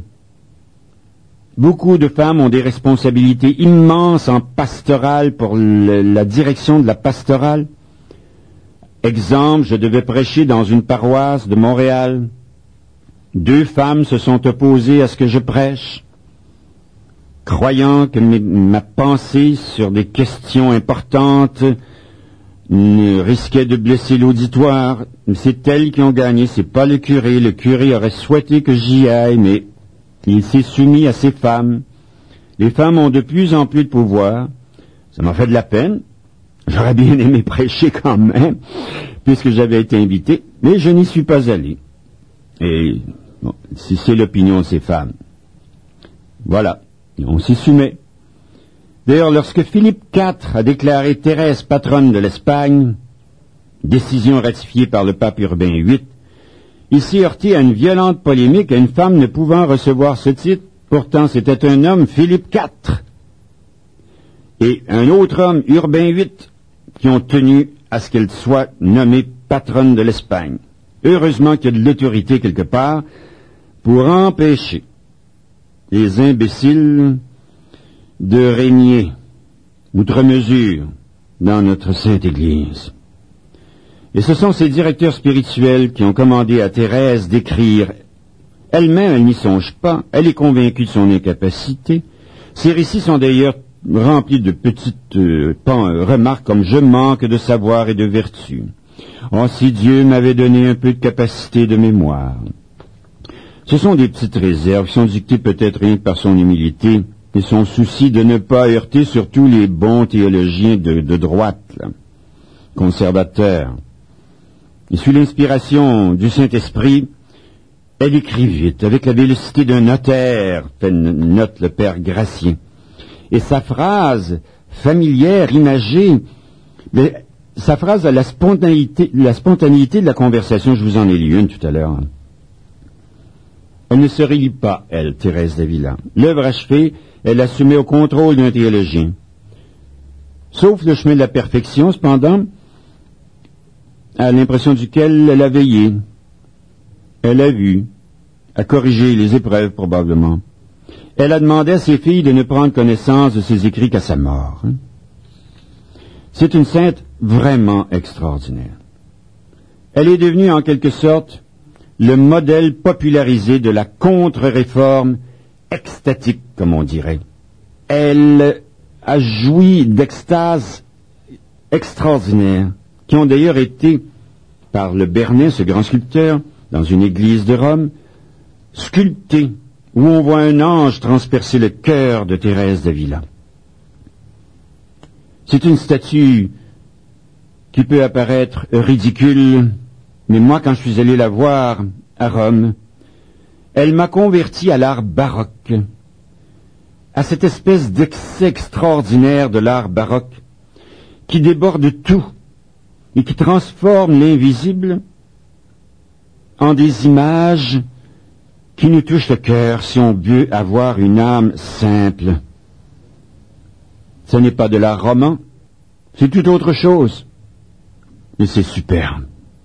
Beaucoup de femmes ont des responsabilités immenses en pastorale pour le, la direction de la pastorale. Exemple, je devais prêcher dans une paroisse de Montréal. Deux femmes se sont opposées à ce que je prêche, croyant que mes, ma pensée sur des questions importantes ne risquait de blesser l'auditoire. C'est elles qui ont gagné, c'est pas le curé. Le curé aurait souhaité que j'y aille, mais il s'est soumis à ces femmes. Les femmes ont de plus en plus de pouvoir. Ça m'a fait de la peine. J'aurais bien aimé prêcher quand même, puisque j'avais été invité, mais je n'y suis pas allé. Et bon, c'est l'opinion de ces femmes. Voilà, on s'y soumet. D'ailleurs, lorsque Philippe quatre a déclaré Thérèse patronne de l'Espagne, décision ratifiée par le pape Urbain huit, il s'est heurté à une violente polémique à une femme ne pouvant recevoir ce titre. Pourtant, c'était un homme, Philippe quatre, et un autre homme, Urbain huit, qui ont tenu à ce qu'elle soit nommée patronne de l'Espagne. Heureusement qu'il y a de l'autorité quelque part pour empêcher les imbéciles de régner outre mesure dans notre Sainte Église. Et ce sont ces directeurs spirituels qui ont commandé à Thérèse d'écrire. Elle-même, elle n'y songe pas. Elle est convaincue de son incapacité. Ces récits sont d'ailleurs remplis de petites euh, remarques comme « je manque de savoir et de vertu ». Oh, si Dieu m'avait donné un peu de capacité de mémoire. Ce sont des petites réserves qui sont dictées peut-être rien que par son humilité et son souci de ne pas heurter surtout les bons théologiens de, de droite, là, conservateurs. Et sous l'inspiration du Saint-Esprit, elle écrit vite, avec la vélocité d'un notaire, fait note le père Gratien. Et sa phrase familière, imagée. Mais sa phrase a la spontanéité, la spontanéité de la conversation, je vous en ai lu une tout à l'heure. Elle ne se relie pas, elle, Thérèse d'Avila. L'œuvre achevée, elle la soumet au contrôle d'un théologien. Sauf le chemin de la perfection, cependant, à l'impression duquel elle a veillé, elle a vu, a corrigé les épreuves probablement. Elle a demandé à ses filles de ne prendre connaissance de ses écrits qu'à sa mort. C'est une sainte vraiment extraordinaire. Elle est devenue en quelque sorte le modèle popularisé de la contre-réforme extatique, comme on dirait. Elle a joui d'extases extraordinaires, qui ont d'ailleurs été, par le Bernet, ce grand sculpteur, dans une église de Rome, sculptées, où on voit un ange transpercer le cœur de Thérèse d'Avila. C'est une statue qui peut apparaître ridicule, mais moi, quand je suis allé la voir à Rome, elle m'a converti à l'art baroque, à cette espèce d'excès extraordinaire de l'art baroque qui déborde tout et qui transforme l'invisible en des images qui nous touchent le cœur si on veut avoir une âme simple. Ce n'est pas de l'art roman, c'est tout autre chose, mais c'est superbe.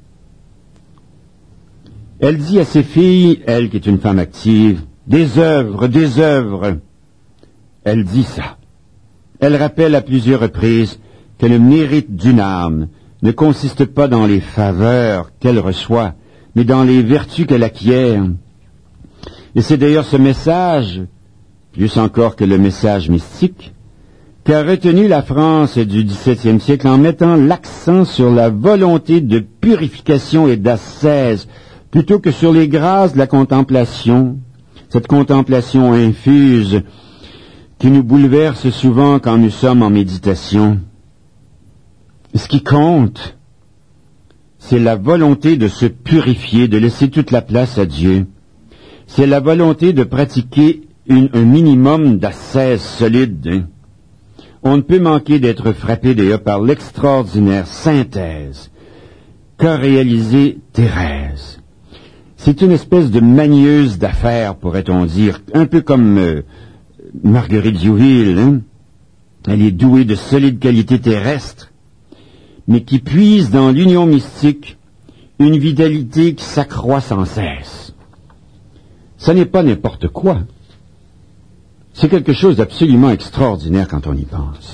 Elle dit à ses filles, elle qui est une femme active, des œuvres, des œuvres. Elle dit ça. Elle rappelle à plusieurs reprises que le mérite d'une âme ne consiste pas dans les faveurs qu'elle reçoit, mais dans les vertus qu'elle acquiert. Et c'est d'ailleurs ce message, plus encore que le message mystique, qu'a retenu la France du dix-septième siècle en mettant l'accent sur la volonté de purification et d'ascèse, plutôt que sur les grâces de la contemplation, cette contemplation infuse qui nous bouleverse souvent quand nous sommes en méditation. Ce qui compte, c'est la volonté de se purifier, de laisser toute la place à Dieu. C'est la volonté de pratiquer une, un minimum d'ascèse solide. Hein. On ne peut manquer d'être frappé d'ailleurs par l'extraordinaire synthèse qu'a réalisée Thérèse. C'est une espèce de manieuse d'affaires, pourrait-on dire, un peu comme euh, Marguerite Diouville. Hein. Elle est douée de solides qualités terrestres, mais qui puise dans l'union mystique une vitalité qui s'accroît sans cesse. Ce n'est pas n'importe quoi. C'est quelque chose d'absolument extraordinaire quand on y pense.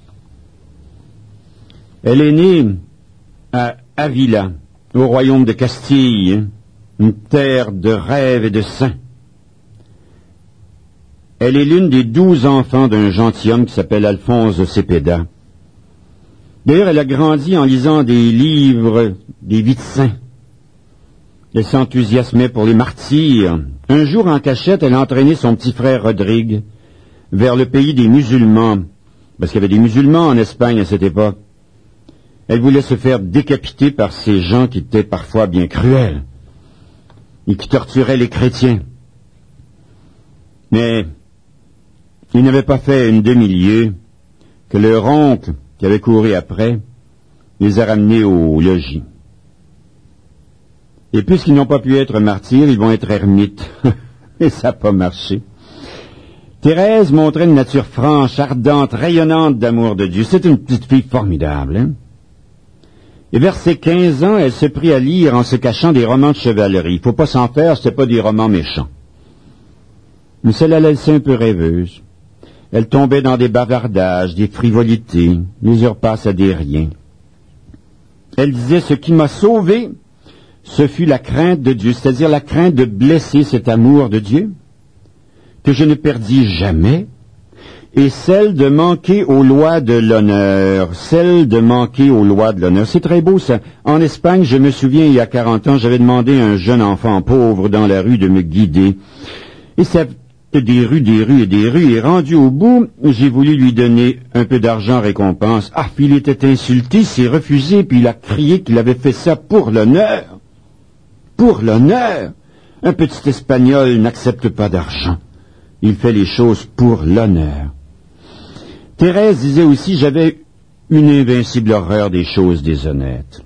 Elle est née à Avila, au royaume de Castille, une terre de rêves et de saints. Elle est l'une des douze enfants d'un gentilhomme qui s'appelle Alphonse de Cepeda. D'ailleurs, elle a grandi en lisant des livres des vies de saints. Elle s'enthousiasmait pour les martyrs. Un jour, en cachette, elle a entraîné son petit frère Rodrigue vers le pays des musulmans, parce qu'il y avait des musulmans en Espagne à cette époque. Elle voulait se faire décapiter par ces gens qui étaient parfois bien cruels et qui torturaient les chrétiens. Mais ils n'avaient pas fait une demi-lieue que leur oncle, qui avait couru après, les a ramenés au logis. Et puisqu'ils n'ont pas pu être martyrs, ils vont être ermites. Et ça n'a pas marché. Thérèse montrait une nature franche, ardente, rayonnante d'amour de Dieu. C'est une petite fille formidable. Hein? Et vers ses quinze ans, elle se prit à lire en se cachant des romans de chevalerie. Il ne faut pas s'en faire, ce pas des romans méchants. Mais cela la laissait un peu rêveuse. Elle tombait dans des bavardages, des frivolités, l'usurpasse à des riens. Elle disait, ce qui m'a sauvée, ce fut la crainte de Dieu, c'est-à-dire la crainte de blesser cet amour de Dieu, que je ne perdis jamais, et celle de manquer aux lois de l'honneur, celle de manquer aux lois de l'honneur. C'est très beau, ça. En Espagne, je me souviens, il y a quarante ans, j'avais demandé à un jeune enfant pauvre dans la rue de me guider. Et ça des rues, des rues et des rues, et rendu au bout, j'ai voulu lui donner un peu d'argent récompense. Ah, puis il était insulté, s'est refusé, puis il a crié qu'il avait fait ça pour l'honneur. Pour l'honneur. Un petit Espagnol n'accepte pas d'argent. Il fait les choses pour l'honneur. Thérèse disait aussi, j'avais une invincible horreur des choses déshonnêtes.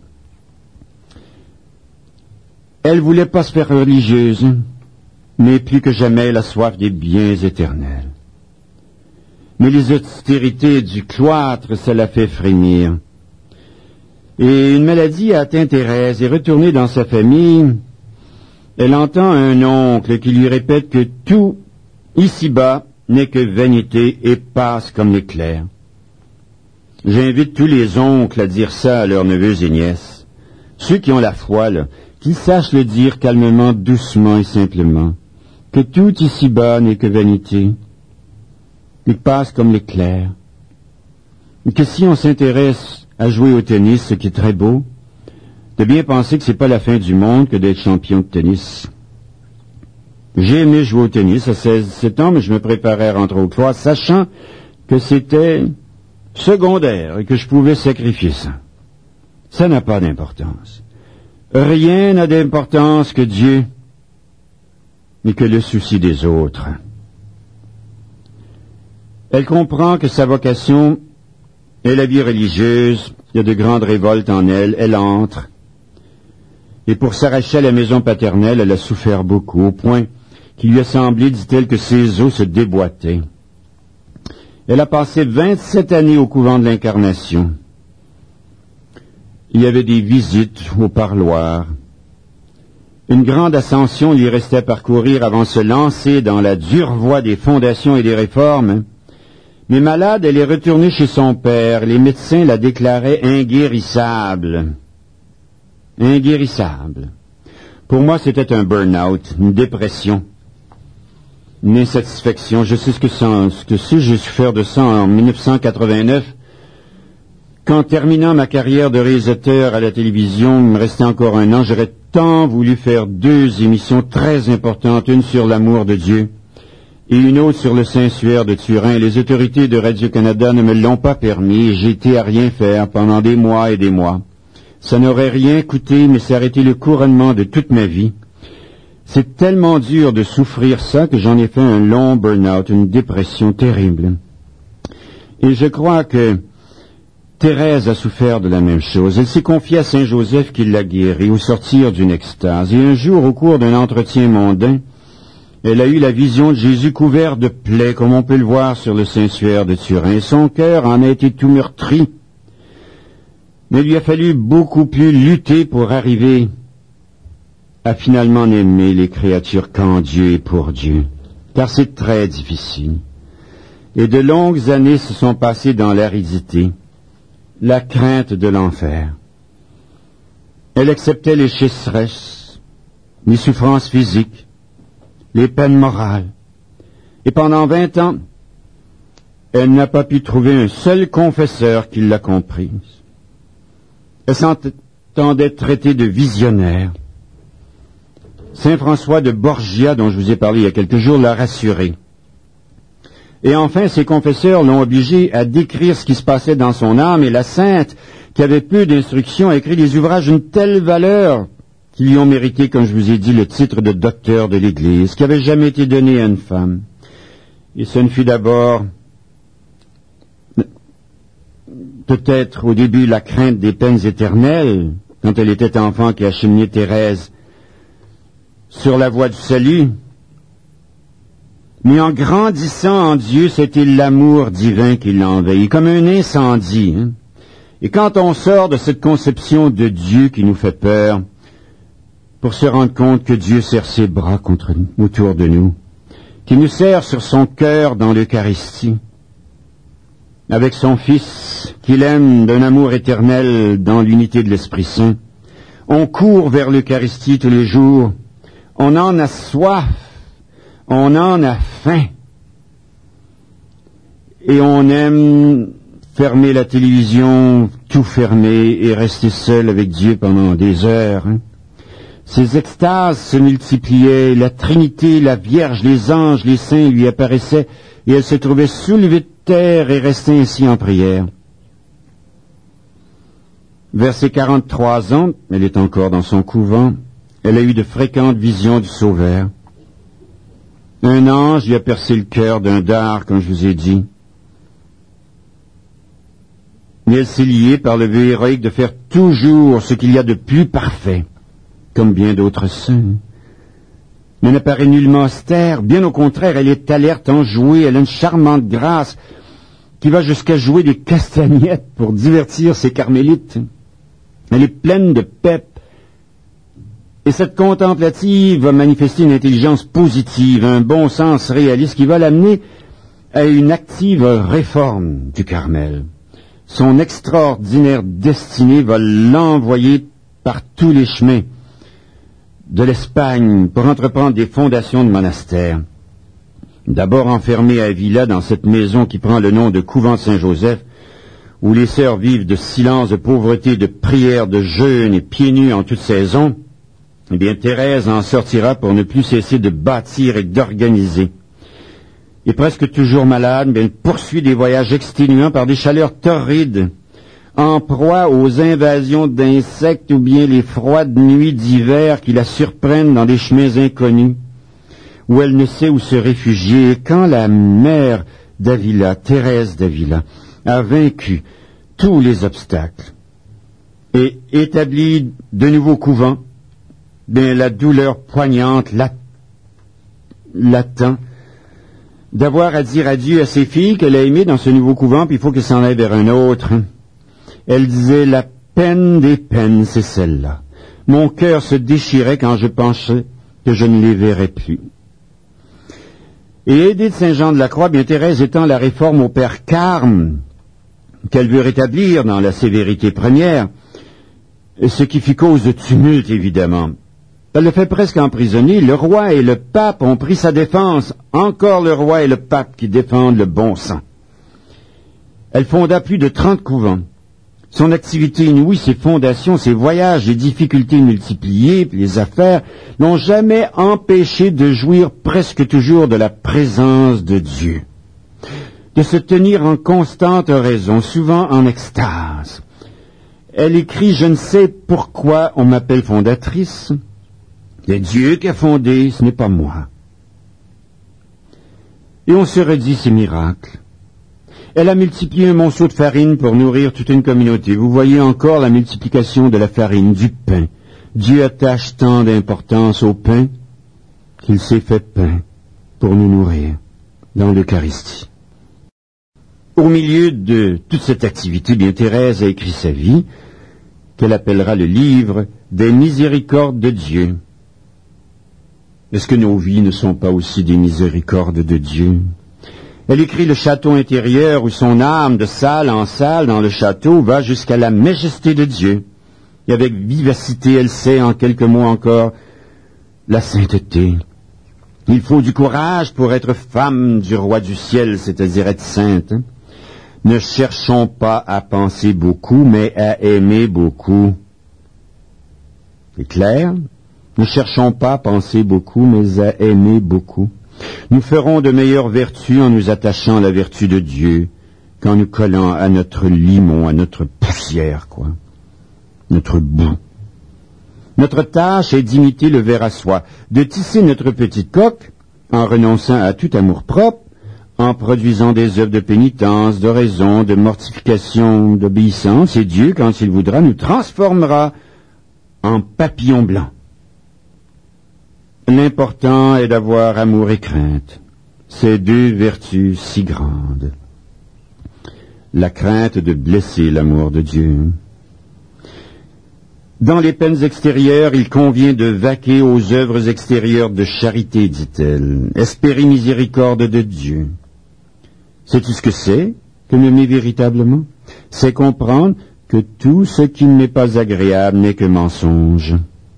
Elle voulait pas se faire religieuse, mais plus que jamais la soif des biens éternels. Mais les austérités du cloître, ça la fait frémir. Et une maladie a atteint Thérèse et retournée dans sa famille, elle entend un oncle qui lui répète que tout ici-bas n'est que vanité et passe comme l'éclair. J'invite tous les oncles à dire ça à leurs neveux et nièces. Ceux qui ont la foi, là, qu'ils sachent le dire calmement, doucement et simplement, que tout ici-bas n'est que vanité, et passe comme l'éclair. Et que si on s'intéresse à jouer au tennis, ce qui est très beau, de bien penser que c'est pas la fin du monde que d'être champion de tennis. J'ai aimé jouer au tennis à seize dix-sept ans, mais je me préparais à rentrer au cloître, sachant que c'était secondaire et que je pouvais sacrifier ça. Ça n'a pas d'importance. Rien n'a d'importance que Dieu, mais que le souci des autres. Elle comprend que sa vocation est la vie religieuse, il y a de grandes révoltes en elle, elle entre. Et pour s'arracher à la maison paternelle, elle a souffert beaucoup, au point qu'il lui a semblé, dit-elle, que ses os se déboîtaient. Elle a passé vingt-sept années au couvent de l'Incarnation. Il y avait des visites au parloir. Une grande ascension lui restait à parcourir avant de se lancer dans la dure voie des fondations et des réformes. Mais malade, elle est retournée chez son père. Les médecins la déclaraient inguérissable. Inguérissable. Pour moi, c'était un burn-out, une dépression, une insatisfaction. Je sais ce que c'est, ce que c'est. J'ai souffert de ça en dix-neuf cent quatre-vingt-neuf. Qu'en terminant ma carrière de réalisateur à la télévision, il me restait encore un an, j'aurais tant voulu faire deux émissions très importantes, une sur l'amour de Dieu et une autre sur le Saint-Suaire de Turin. Les autorités de Radio-Canada ne me l'ont pas permis et j'ai été à rien faire pendant des mois et des mois. Ça n'aurait rien coûté, mais ça aurait été le couronnement de toute ma vie. C'est tellement dur de souffrir ça que j'en ai fait un long burn-out, une dépression terrible. Et je crois que Thérèse a souffert de la même chose. Elle s'est confiée à Saint Joseph qui l'a guérie au sortir d'une extase. Et un jour, au cours d'un entretien mondain, elle a eu la vision de Jésus couvert de plaies, comme on peut le voir sur le Saint-Suaire de Turin. Et son cœur en a été tout meurtri. Mais il lui a fallu beaucoup plus lutter pour arriver à finalement aimer les créatures qu'en Dieu et pour Dieu. Car c'est très difficile. Et de longues années se sont passées dans l'aridité, la crainte de l'enfer. Elle acceptait les sécheresses, les souffrances physiques, les peines morales. Et pendant vingt ans, elle n'a pas pu trouver un seul confesseur qui l'a comprise. Elle s'entendait traiter de visionnaire. Saint François de Borgia, dont je vous ai parlé il y a quelques jours, l'a rassurée. Et enfin, ses confesseurs l'ont obligée à décrire ce qui se passait dans son âme, et la sainte, qui avait peu d'instructions, a écrit des ouvrages d'une telle valeur qui lui ont mérité, comme je vous ai dit, le titre de docteur de l'Église, qui n'avait jamais été donné à une femme. Et ce ne fut d'abord peut-être au début la crainte des peines éternelles, quand elle était enfant, qui a cheminé Thérèse sur la voie du salut. Mais en grandissant en Dieu, c'était l'amour divin qui l'a envahi, comme un incendie. Hein? Et quand on sort de cette conception de Dieu qui nous fait peur, pour se rendre compte que Dieu serre ses bras contre nous, autour de nous, qui nous serre sur son cœur dans l'Eucharistie, avec son Fils, qu'il aime d'un amour éternel dans l'unité de l'Esprit Saint, on court vers l'Eucharistie tous les jours, on en a soif, on en a faim, et on aime fermer la télévision, tout fermer, et rester seul avec Dieu pendant des heures. Hein. Ces extases se multipliaient, la Trinité, la Vierge, les anges, les saints lui apparaissaient, et elle se trouvait soulevée de terre et restait ainsi en prière. Vers ses quarante-trois ans, elle est encore dans son couvent, elle a eu de fréquentes visions du Sauveur. Un ange lui a percé le cœur d'un dard, comme je vous ai dit. mais elle s'est liée par le vœu héroïque de faire toujours ce qu'il y a de plus parfait, comme bien d'autres saints. Mais n'apparaît nullement austère, bien au contraire, elle est alerte, enjouée, elle a une charmante grâce qui va jusqu'à jouer des castagnettes pour divertir ses carmélites. Elle est pleine de pep, et cette contemplative va manifester une intelligence positive, un bon sens réaliste qui va l'amener à une active réforme du Carmel. Son extraordinaire destinée va l'envoyer par tous les chemins de l'Espagne pour entreprendre des fondations de monastères. D'abord enfermée à Avila dans cette maison qui prend le nom de couvent de Saint-Joseph, où les sœurs vivent de silence, de pauvreté, de prière, de jeûne et pieds nus en toute saison, eh bien Thérèse en sortira pour ne plus cesser de bâtir et d'organiser. Et presque toujours malade, bien, elle poursuit des voyages exténuants par des chaleurs torrides, en proie aux invasions d'insectes ou bien les froides nuits d'hiver qui la surprennent dans des chemins inconnus, où elle ne sait où se réfugier. Et quand la mère d'Avila, Thérèse d'Avila, a vaincu tous les obstacles et établi de nouveaux couvents, bien, la douleur poignante l'attend d'avoir à dire adieu à ses filles qu'elle a aimées dans ce nouveau couvent, puis il faut qu'elle s'en aille vers un autre. Elle disait, la peine des peines, c'est celle-là. Mon cœur se déchirait quand je pensais que je ne les verrais plus. Et aidée de Saint-Jean de la Croix, bien Thérèse étend la réforme au Père Carme, qu'elle veut rétablir dans la sévérité première, ce qui fit cause de tumulte, évidemment. Elle le fait presque emprisonner. Le roi et le pape ont pris sa défense. Encore le roi et le pape qui défendent le bon sang. Elle fonda plus de trente couvents. Son activité inouïe, ses fondations, ses voyages, les difficultés multipliées, les affaires, n'ont jamais empêché de jouir presque toujours de la présence de Dieu, de se tenir en constante oraison, souvent en extase. Elle écrit « Je ne sais pourquoi on m'appelle fondatrice. C'est Dieu qui a fondé, ce n'est pas moi. » Et on se redit ces miracles. Elle a multiplié un monceau de farine pour nourrir toute une communauté. Vous voyez encore la multiplication de la farine, du pain. Dieu attache tant d'importance au pain qu'il s'est fait pain pour nous nourrir dans l'Eucharistie. Au milieu de toute cette activité, bien Thérèse a écrit sa vie, qu'elle appellera le livre des miséricordes de Dieu. Est-ce que nos vies ne sont pas aussi des miséricordes de Dieu? Elle écrit le château intérieur où son âme, de salle en salle dans le château, va jusqu'à la majesté de Dieu. Et avec vivacité, elle sait en quelques mots encore la sainteté. Il faut du courage pour être femme du roi du ciel, c'est-à-dire être sainte. Ne cherchons pas à penser beaucoup, mais à aimer beaucoup. C'est clair? Ne cherchons pas à penser beaucoup, mais à aimer beaucoup. Nous ferons de meilleures vertus en nous attachant à la vertu de Dieu qu'en nous collant à notre limon, à notre poussière, quoi, notre boue. Notre tâche est d'imiter le ver à soie, de tisser notre petite coque en renonçant à tout amour-propre, en produisant des œuvres de pénitence, de raison, de mortification, d'obéissance, et Dieu, quand il voudra, nous transformera en papillons blancs. L'important est d'avoir amour et crainte, ces deux vertus si grandes. La crainte de blesser l'amour de Dieu. Dans les peines extérieures, il convient de vaquer aux œuvres extérieures de charité, dit-elle. Espérer miséricorde de Dieu. Sais-tu ce que c'est que m'aimer véritablement? C'est comprendre que tout ce qui ne m'est pas agréable n'est que mensonge.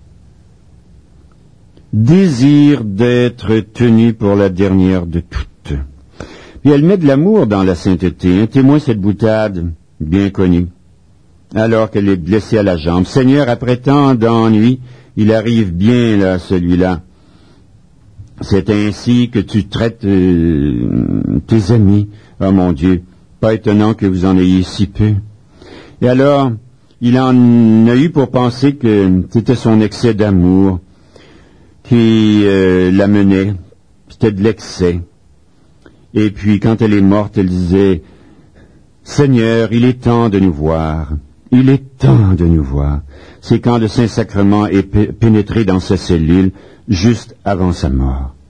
Désir d'être tenu pour la dernière de toutes. Puis elle met de l'amour dans la sainteté. Un témoin cette boutade bien connue. Alors qu'elle est blessée à la jambe. Seigneur, après tant d'ennuis, il arrive bien là, celui-là. C'est ainsi que tu traites euh, tes amis. Oh mon Dieu, pas étonnant que vous en ayez si peu. Et alors, il en a eu pour penser que c'était son excès d'amour qui euh, la menait. C'était de l'excès. Et puis, quand elle est morte, elle disait, Seigneur, il est temps de nous voir. Il est temps de nous voir. C'est quand le Saint-Sacrement est pénétré dans sa cellule juste avant sa mort.